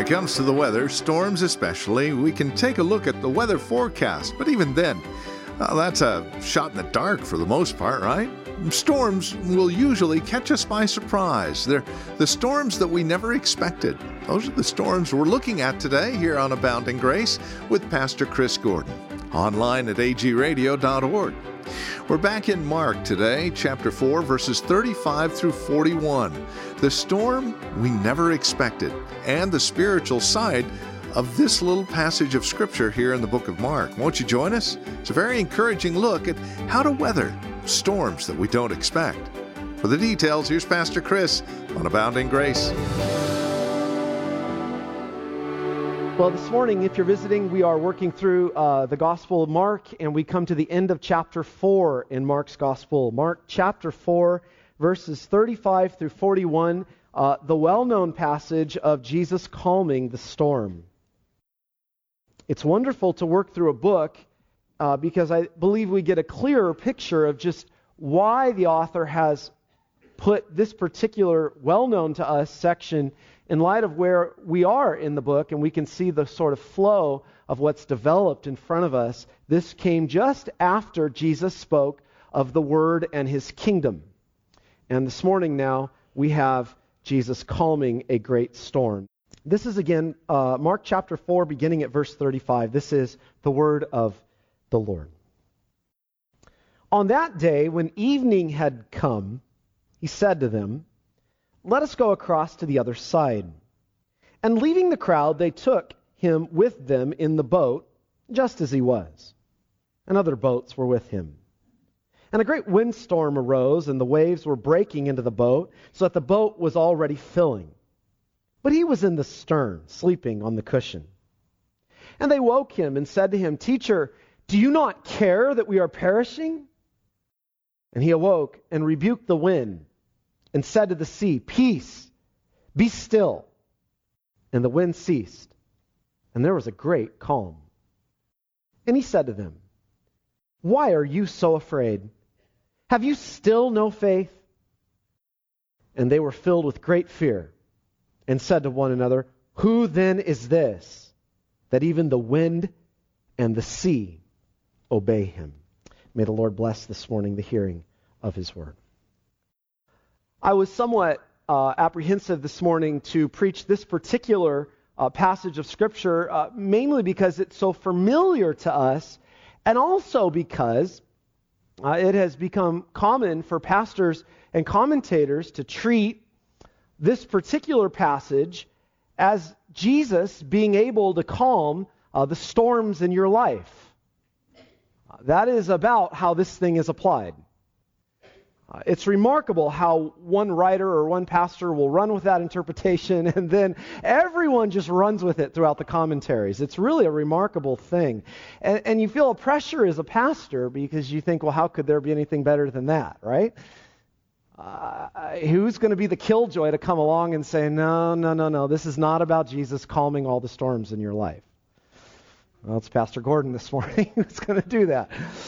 it comes to the weather, storms especially, we can take a look at the weather forecast. But even then, that's a shot in the dark for the most part, right? Storms will usually catch us by surprise. They're the storms that we never expected. Those are the storms we're looking at today here on Abounding Grace with Pastor Chris Gordon, online at agradio.org. We're back in Mark today, chapter 4, verses 35 through 41. The storm we never expected, and the spiritual side of this little passage of Scripture here in the book of Mark. Won't you join us? It's a very encouraging look at how to weather storms that we don't expect. For the details, here's Pastor Chris on Abounding Grace. Well, this morning, if you're visiting, we are working through the Gospel of Mark, and we come to the end of chapter 4 in Mark's Gospel. Mark chapter 4, verses 35 through 41, the well-known passage of Jesus calming the storm. It's wonderful to work through a book because I believe we get a clearer picture of just why the author has put this particular well-known to us section in light of where we are in the book, and we can see the sort of flow of what's developed in front of us. This came just after Jesus spoke of the Word and His kingdom. And this morning now, we have Jesus calming a great storm. This is again Mark chapter 4, beginning at verse 35. This is the word of the Lord. On that day, when evening had come, He said to them, "Let us go across to the other side." And leaving the crowd, they took Him with them in the boat, just as He was. And other boats were with Him. And a great windstorm arose, and the waves were breaking into the boat, so that the boat was already filling. But He was in the stern, sleeping on the cushion. And they woke Him and said to Him, "Teacher, do you not care that we are perishing?" And He awoke and rebuked the wind, and said to the sea, "Peace, be still." And the wind ceased, and there was a great calm. And He said to them, "Why are you so afraid? Have you still no faith?" And they were filled with great fear, and said to one another, "Who then is this, that even the wind and the sea obey Him?" May the Lord bless this morning the hearing of His word. I was somewhat apprehensive this morning to preach this particular passage of Scripture, mainly because it's so familiar to us, and also because it has become common for pastors and commentators to treat this particular passage as Jesus being able to calm the storms in your life. That is about how this thing is applied. It's remarkable how one writer or one pastor will run with that interpretation, and then everyone just runs with it throughout the commentaries. It's really a remarkable thing. And you feel a pressure as a pastor because you think, well, how could there be anything better than that, right? Who's going to be the killjoy to come along and say, no, this is not about Jesus calming all the storms in your life? Well, it's Pastor Gordon this morning who's going to do that.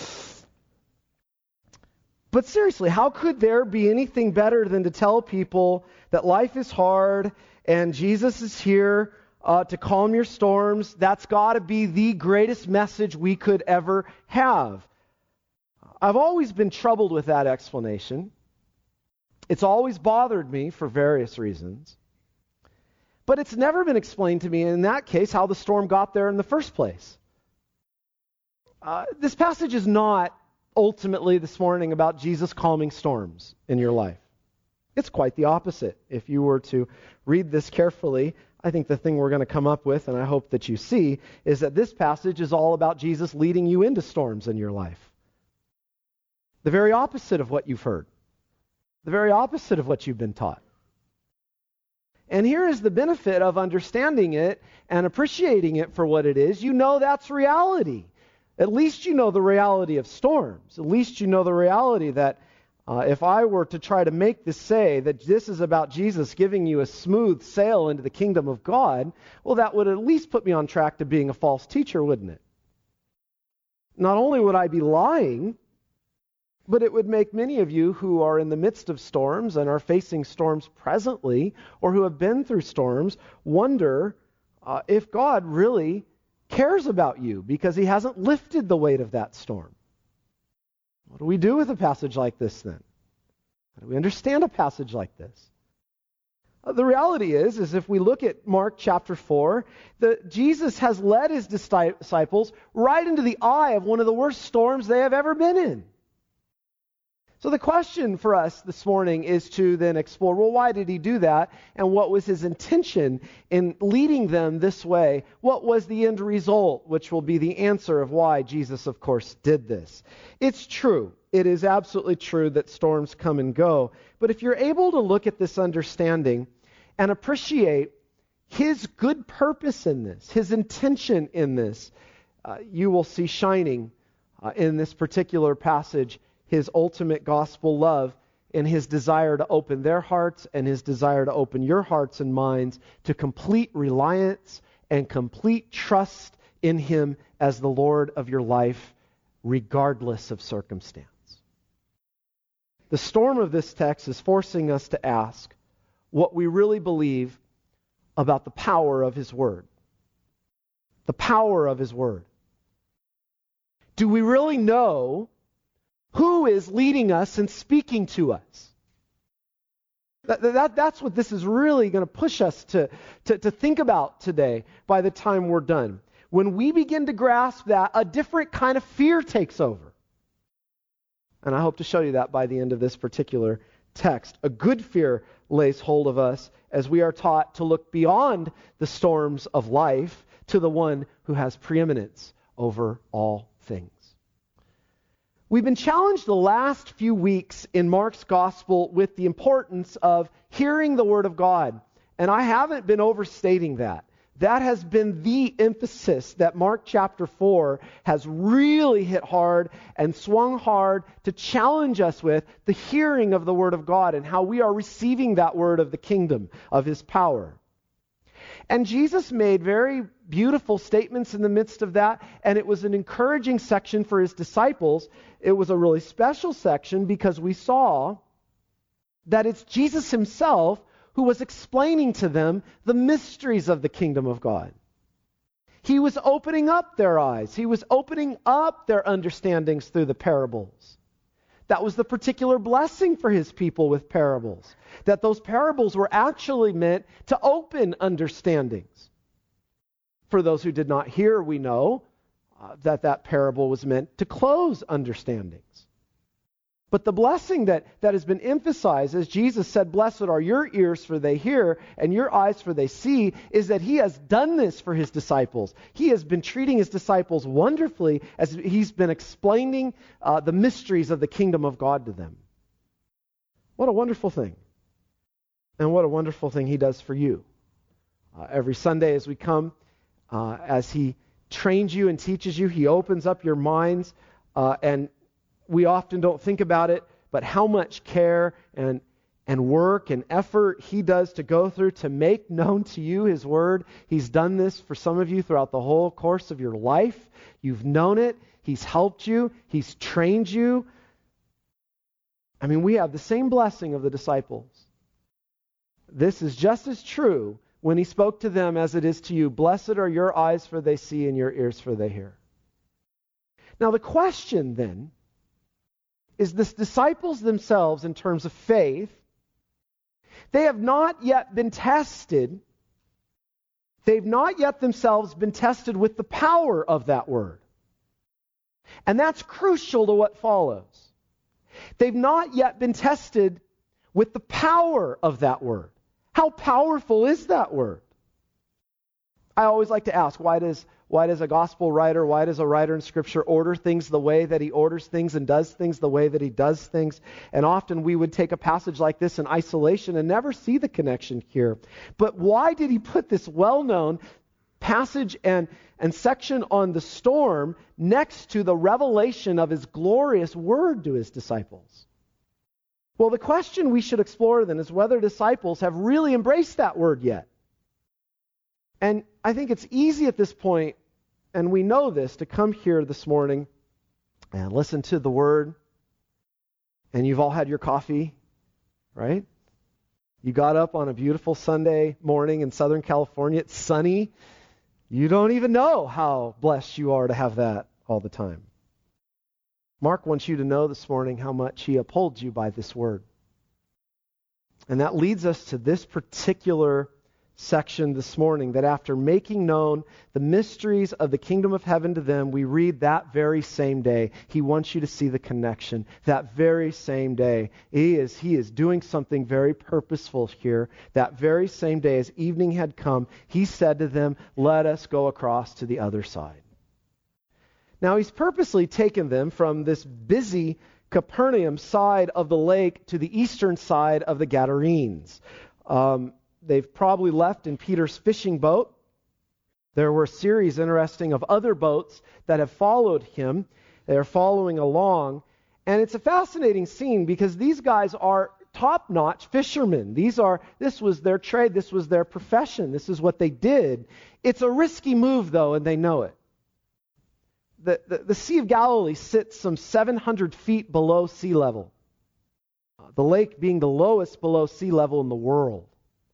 But seriously, how could there be anything better than to tell people that life is hard and Jesus is here to calm your storms? That's got to be the greatest message we could ever have. I've always been troubled with that explanation. It's always bothered me for various reasons. But it's never been explained to me in that case how the storm got there in the first place. This passage is not ultimately this morning about Jesus calming storms in your life. It's quite the opposite. If you were to read this carefully, I think the thing we're going to come up with, and I hope that you see, is that this passage is all about Jesus leading you into storms in your life. The very opposite of what you've heard. The very opposite of what you've been taught. And here is the benefit of understanding it and appreciating it for what it is. You know that's reality. At least you know the reality of storms. At least you know the reality that if I were to try to make this say that this is about Jesus giving you a smooth sail into the kingdom of God, well, that would at least put me on track to being a false teacher, wouldn't it? Not only would I be lying, but it would make many of you who are in the midst of storms and are facing storms presently, or who have been through storms, wonder if God really cares about you because he hasn't lifted the weight of that storm. What do we do with a passage like this then? How do we understand a passage like this? The reality is if we look at Mark chapter 4, Jesus has led his disciples right into the eye of one of the worst storms they have ever been in. So the question for us this morning is to then explore, well, why did he do that? And what was his intention in leading them this way? What was the end result, which will be the answer of why Jesus, of course, did this? It's true. It is absolutely true that storms come and go. But if you're able to look at this understanding and appreciate his good purpose in this, his intention in this, you will see shining in this particular passage his ultimate gospel love and his desire to open their hearts and his desire to open your hearts and minds to complete reliance and complete trust in him as the Lord of your life, regardless of circumstance. The storm of this text is forcing us to ask what we really believe about the power of his word. The power of his word. Do we really know who is leading us and speaking to us? That's what this is really going to push us to think about today by the time we're done. When we begin to grasp that, a different kind of fear takes over. And I hope to show you that by the end of this particular text. A good fear lays hold of us as we are taught to look beyond the storms of life to the one who has preeminence over all things. We've been challenged the last few weeks in Mark's gospel with the importance of hearing the word of God. And I haven't been overstating that. That has been the emphasis that Mark chapter 4 has really hit hard and swung hard to challenge us with, the hearing of the word of God and how we are receiving that word of the kingdom, of his power. And Jesus made very beautiful statements in the midst of that, and it was an encouraging section for his disciples. It was a really special section because we saw that it's Jesus himself who was explaining to them the mysteries of the kingdom of God. He was opening up their eyes. He was opening up their understandings through the parables. That was the particular blessing for his people with parables, that those parables were actually meant to open understandings. For those who did not hear, we know that parable was meant to close understandings. But the blessing that has been emphasized, as Jesus said, "Blessed are your ears for they hear, and your eyes for they see," is that he has done this for his disciples. He has been treating his disciples wonderfully as he's been explaining the mysteries of the kingdom of God to them. What a wonderful thing. And what a wonderful thing he does for you. Every Sunday as we come, as he trains you and teaches you, he opens up your minds, and we often don't think about it, but how much care and work and effort he does to go through to make known to you his word. He's done this for some of you throughout the whole course of your life. You've known it. He's helped you. He's trained you. I mean, we have the same blessing of the disciples. This is just as true when he spoke to them as it is to you. Blessed are your eyes for they see and your ears for they hear. Now the question then is, the disciples themselves in terms of faith, they have not yet been tested. They've not yet themselves been tested with the power of that word. And that's crucial to what follows. They've not yet been tested with the power of that word. How powerful is that word? I always like to ask, why does a gospel writer, why does a writer in Scripture order things the way that he orders things and does things the way that he does things? And often we would take a passage like this in isolation and never see the connection here. But why did he put this well-known passage and section on the storm next to the revelation of his glorious word to his disciples? Well, the question we should explore then is whether disciples have really embraced that word yet. And I think it's easy at this point, and we know this, to come here this morning and listen to the word, and you've all had your coffee, right? You got up on a beautiful Sunday morning in Southern California. It's sunny. You don't even know how blessed you are to have that all the time. Mark wants you to know this morning how much he upholds you by this word. And that leads us to this particular section this morning, that after making known the mysteries of the kingdom of heaven to them, we read that very same day. He wants you to see the connection. That very same day. He is doing something very purposeful here. That very same day, as evening had come, he said to them, "Let us go across to the other side." Now, he's purposely taken them from this busy Capernaum side of the lake to the eastern side of the Gadarenes. They've probably left in Peter's fishing boat. There were a series, interesting, of other boats that have followed him. They're following along. And it's a fascinating scene because these guys are top-notch fishermen. This was their trade. This was their profession. This is what they did. It's a risky move, though, and they know it. The Sea of Galilee sits some 700 feet below sea level. The lake being the lowest below sea level in the world.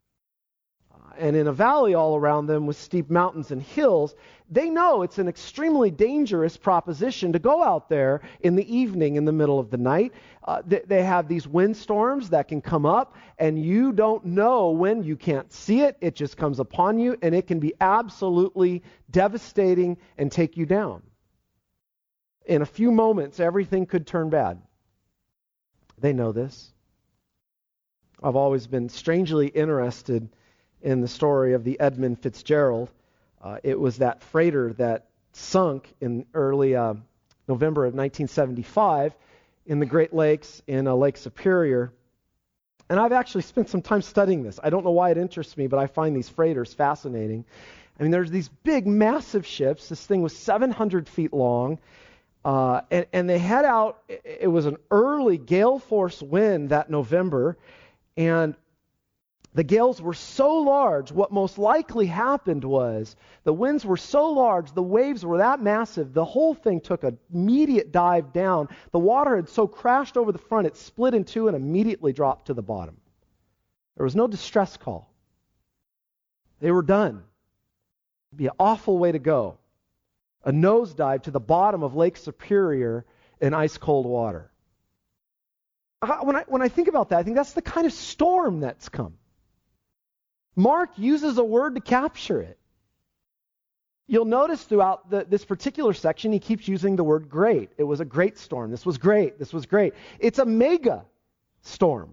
And in a valley all around them with steep mountains and hills, they know it's an extremely dangerous proposition to go out there in the evening in the middle of the night. They have these windstorms that can come up, and you don't know when. You can't see it. It just comes upon you, and it can be absolutely devastating and take you down. In a few moments, everything could turn bad. They know this. I've always been strangely interested in the story of the Edmund Fitzgerald. It was that freighter that sunk in early November of 1975 in the Great Lakes in Lake Superior. And I've actually spent some time studying this. I don't know why it interests me, but I find these freighters fascinating. I mean, there's these big, massive ships. This thing was 700 feet long. And they head out. It was an early gale force wind that November. And the gales were so large, what most likely happened was the winds were so large, the waves were that massive, the whole thing took an immediate dive down. The water had so crashed over the front, it split in two and immediately dropped to the bottom. There was no distress call. They were done. It'd be an awful way to go. A nosedive to the bottom of Lake Superior in ice-cold water. When I think about that, I think that's the kind of storm that's come. Mark uses a word to capture it. You'll notice throughout this particular section, he keeps using the word great. It was a great storm. This was great. This was great. It's a mega storm.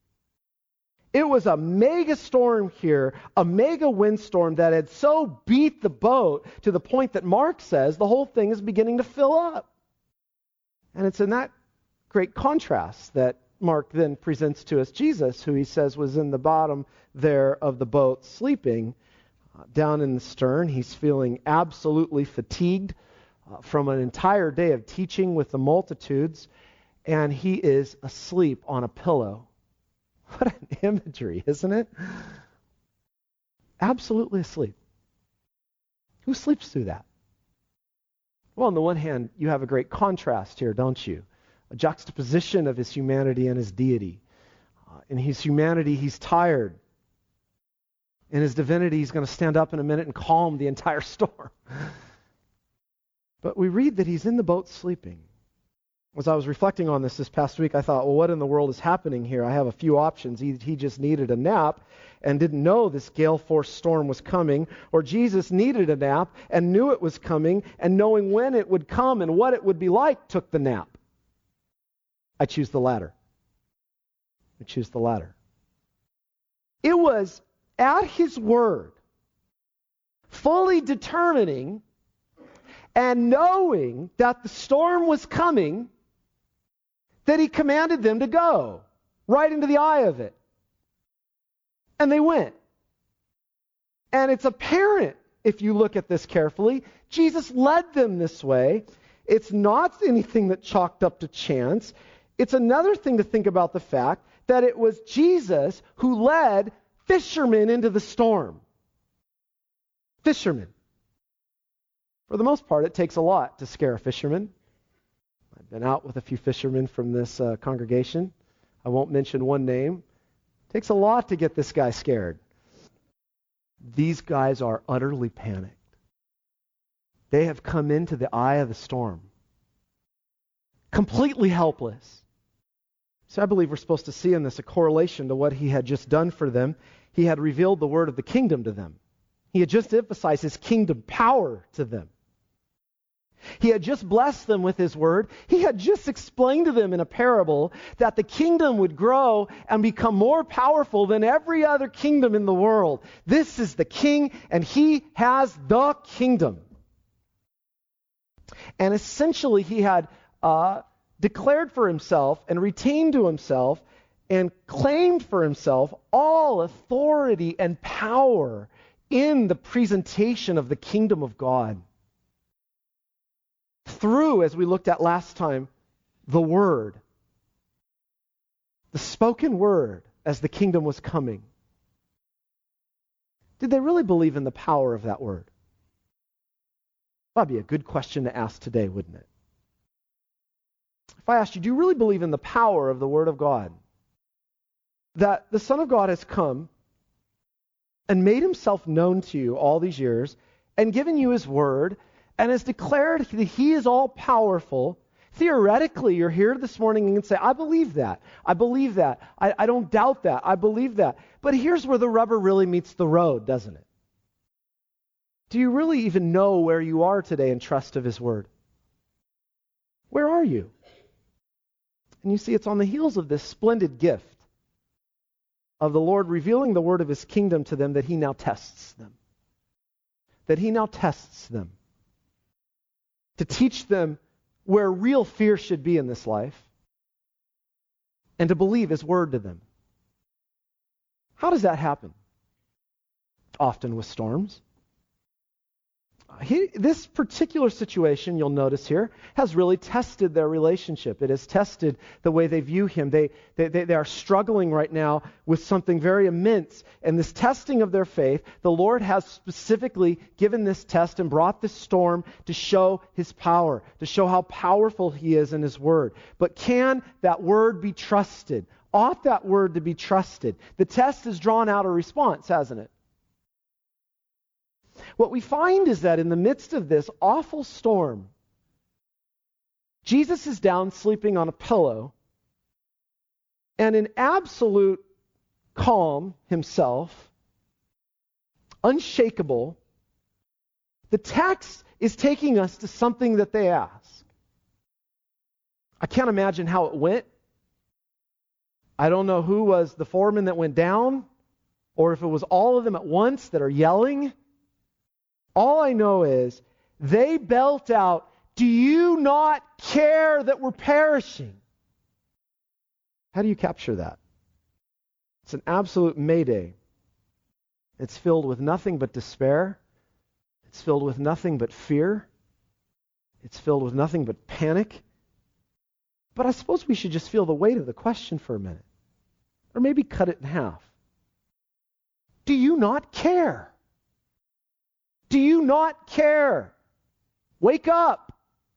It was a mega storm here, a mega windstorm that had so beat the boat to the point that Mark says the whole thing is beginning to fill up. And it's in that great contrast that Mark then presents to us Jesus, who he says was in the bottom there of the boat sleeping down in the stern. He's feeling absolutely fatigued from an entire day of teaching with the multitudes, and he is asleep on a pillow. What an imagery, isn't it? Absolutely asleep. Who sleeps through that? Well, on the one hand, you have a great contrast here, don't you? A juxtaposition of his humanity and his deity. In his humanity, he's tired. In his divinity, he's going to stand up in a minute and calm the entire storm. But we read that he's in the boat sleeping. As I was reflecting on this past week, I thought, well, what in the world is happening here? I have a few options. He just needed a nap and didn't know this gale force storm was coming, or Jesus needed a nap and knew it was coming, and knowing when it would come and what it would be like, took the nap. I choose the latter. I choose the latter. It was at his word, fully determining and knowing that the storm was coming, that he commanded them to go right into the eye of it. And they went. And it's apparent, if you look at this carefully, Jesus led them this way. It's not anything that chalked up to chance. It's another thing to think about the fact that it was Jesus who led fishermen into the storm. Fishermen. For the most part, it takes a lot to scare a fisherman. I've been out with a few fishermen from this congregation. I won't mention one name. Takes a lot to get this guy scared. These guys are utterly panicked. They have come into the eye of the storm. Completely helpless. So I believe we're supposed to see in this a correlation to what he had just done for them. He had revealed the word of the kingdom to them. He had just emphasized his kingdom power to them. He had just blessed them with his word. He had just explained to them in a parable that the kingdom would grow and become more powerful than every other kingdom in the world. This is the king, and he has the kingdom. And essentially, he had declared for himself and retained to himself and claimed for himself all authority and power in the presentation of the kingdom of God. Through, as we looked at last time, the word. The spoken word as the kingdom was coming. Did they really believe in the power of that word? That'd be a good question to ask today, wouldn't it? If I asked you, do you really believe in the power of the word of God? That the Son of God has come and made himself known to you all these years and given you his word and has declared that he is all-powerful. Theoretically, you're here this morning and you can say, I believe that. I believe that. I don't doubt that. I believe that. But here's where the rubber really meets the road, doesn't it? Do you really even know where you are today in trust of his word? Where are you? And you see, it's on the heels of this splendid gift of the Lord revealing the word of his kingdom to them that he now tests them. That he now tests them. To teach them where real fear should be in this life, and to believe his word to them. How does that happen? Often with storms. This particular situation, you'll notice here, has really tested their relationship. It has tested the way they view him. They are struggling right now with something very immense. And this testing of their faith, the Lord has specifically given this test and brought this storm to show his power, to show how powerful he is in his word. But can that word be trusted? Ought that word to be trusted? The test has drawn out a response, hasn't it? What we find is that in the midst of this awful storm, Jesus is down sleeping on a pillow, and in absolute calm himself, unshakable, the text is taking us to something that they ask. I can't imagine how it went. I don't know who was the foreman that went down, or if it was all of them at once that are yelling. All I know is they belt out, "Do you not care that we're perishing?" How do you capture that? It's an absolute mayday. It's filled with nothing but despair. It's filled with nothing but fear. It's filled with nothing but panic. But I suppose we should just feel the weight of the question for a minute. Or maybe cut it in half. Do you not care? Do you not care? Wake up!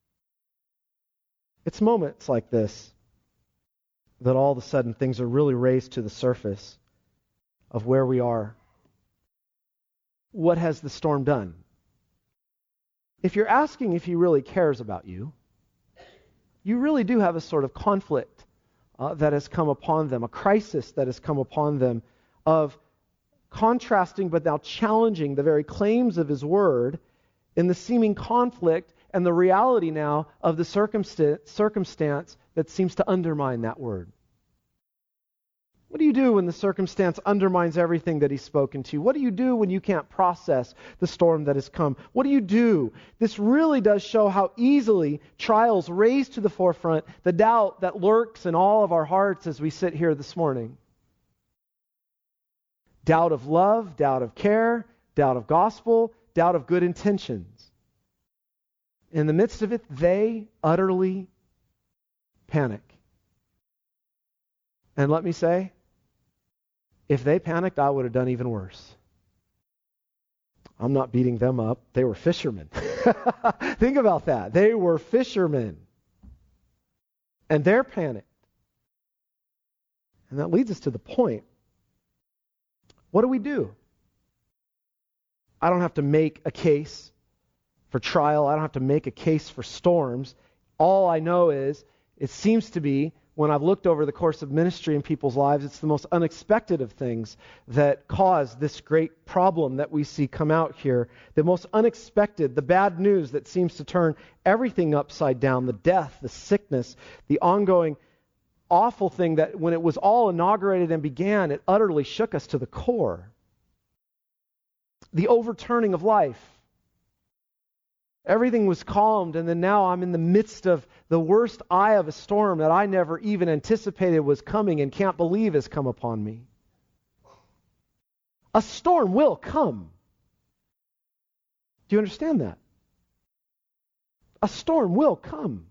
It's moments like this that all of a sudden things are really raised to the surface of where we are. What has the storm done? If you're asking if he really cares about you, you really do have a sort of conflict that has come upon them, a crisis that has come upon them of contrasting but now challenging the very claims of his word in the seeming conflict and the reality now of the circumstance that seems to undermine that word. What do you do when the circumstance undermines everything that he's spoken to you? What do you do when you can't process the storm that has come? What do you do? This really does show how easily trials raise to the forefront the doubt that lurks in all of our hearts as we sit here this morning. Doubt of love, doubt of care, doubt of gospel, doubt of good intentions. In the midst of it, they utterly panic. And let me say, if they panicked, I would have done even worse. I'm not beating them up. They were fishermen. Think about that. They were fishermen. And they're panicked. And that leads us to the point What do? I don't have to make a case for trial. I don't have to make a case for storms. All I know is, it seems to be, when I've looked over the course of ministry in people's lives, it's the most unexpected of things that cause this great problem that we see come out here. The most unexpected, the bad news that seems to turn everything upside down, the death, the sickness, the ongoing awful thing that when it was all inaugurated and began, it utterly shook us to the core. The overturning of life. Everything was calmed, and then now I'm in the midst of the worst eye of a storm that I never even anticipated was coming and can't believe has come upon me. A storm will come. Do you understand that? A storm will come.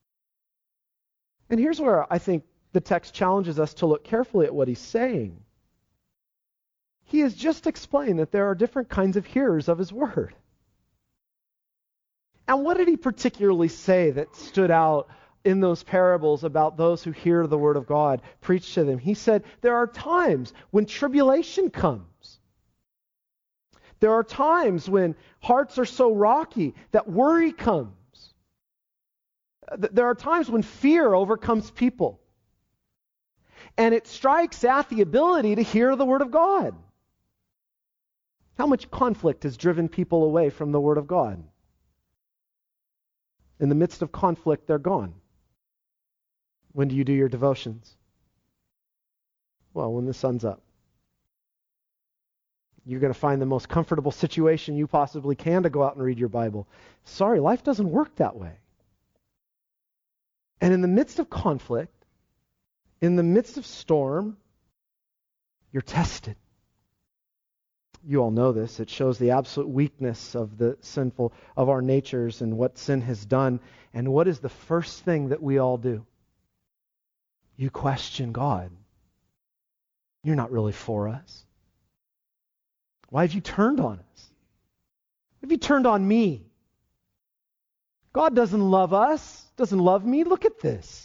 And here's where I think the text challenges us to look carefully at what he's saying. He has just explained that there are different kinds of hearers of his word. And what did he particularly say that stood out in those parables about those who hear the word of God preached to them? He said, there are times when tribulation comes. There are times when hearts are so rocky that worry comes. There are times when fear overcomes people. And it strikes at the ability to hear the word of God. How much conflict has driven people away from the word of God? In the midst of conflict, they're gone. When do you do your devotions? Well, when the sun's up. You're going to find the most comfortable situation you possibly can to go out and read your Bible. Sorry, life doesn't work that way. And in the midst of conflict, in the midst of storm, you're tested. You all know this. It shows the absolute weakness of the sinful, of our natures and what sin has done. And what is the first thing that we all do? You question God. You're not really for us. Why have you turned on us? Why have you turned on me? God doesn't love us, doesn't love me. Look at this.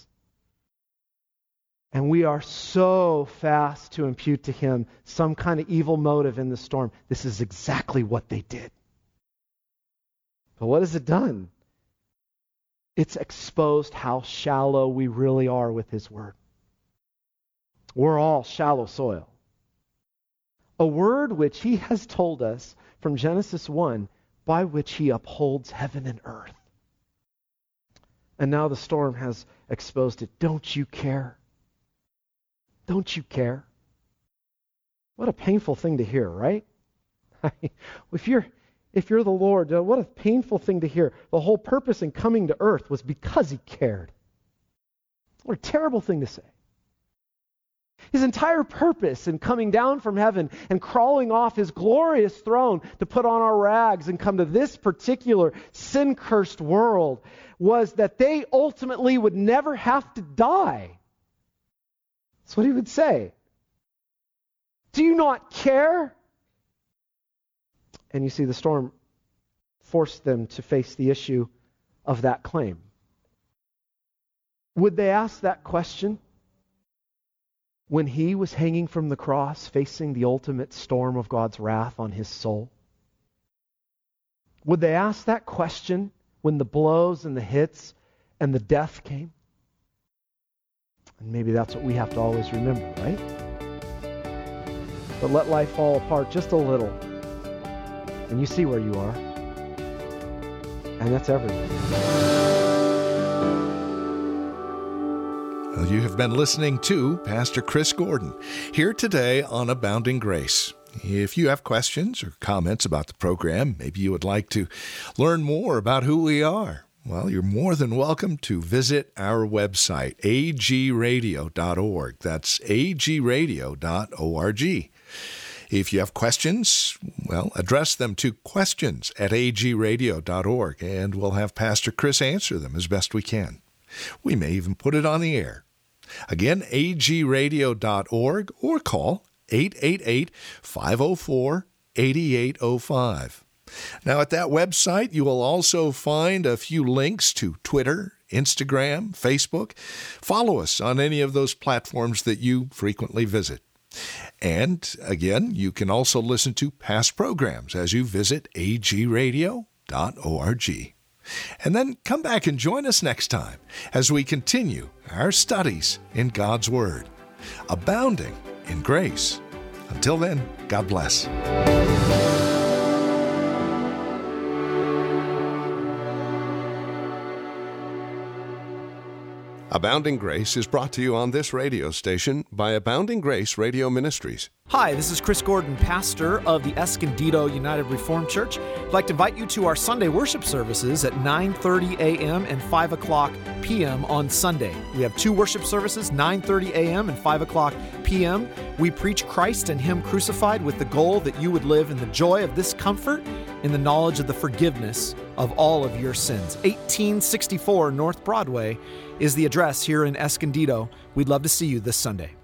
And we are so fast to impute to him some kind of evil motive in the storm. This is exactly what they did. But what has it done? It's exposed how shallow we really are with his word. We're all shallow soil. A word which he has told us from Genesis 1, by which he upholds heaven and earth. And now the storm has exposed it. Don't you care? Don't you care? What a painful thing to hear, right? If you're the Lord, what a painful thing to hear. The whole purpose in coming to earth was because he cared. What a terrible thing to say. His entire purpose in coming down from heaven and crawling off his glorious throne to put on our rags and come to this particular sin-cursed world was that they ultimately would never have to die. That's what he would say. Do you not care? And you see, the storm forced them to face the issue of that claim. Would they ask that question when he was hanging from the cross, facing the ultimate storm of God's wrath on his soul? Would they ask that question when the blows and the hits and the death came? And maybe that's what we have to always remember, right? But let life fall apart just a little, and you see where you are. And that's everything. Well, you have been listening to Pastor Chris Gordon, here today on Abounding Grace. If you have questions or comments about the program, maybe you would like to learn more about who we are, well, you're more than welcome to visit our website, agradio.org. That's agradio.org. If you have questions, well, address them to questions@agradio.org, and we'll have Pastor Chris answer them as best we can. We may even put it on the air. Again, agradio.org, or call 888-504-8805. Now, at that website, you will also find a few links to Twitter, Instagram, Facebook. Follow us on any of those platforms that you frequently visit. And again, you can also listen to past programs as you visit agradio.org. And then come back and join us next time as we continue our studies in God's Word, abounding in grace. Until then, God bless. Abounding Grace is brought to you on this radio station by Abounding Grace Radio Ministries. Hi, this is Chris Gordon, pastor of the Escondido United Reformed Church. I'd like to invite you to our Sunday worship services at 9:30 a.m. and 5 o'clock p.m. on Sunday. We have two worship services, 9:30 a.m. and 5 o'clock p.m. We preach Christ and Him crucified with the goal that you would live in the joy of this comfort, in the knowledge of the forgiveness of all of your sins. 1864 North Broadway is the address here in Escondido. We'd love to see you this Sunday.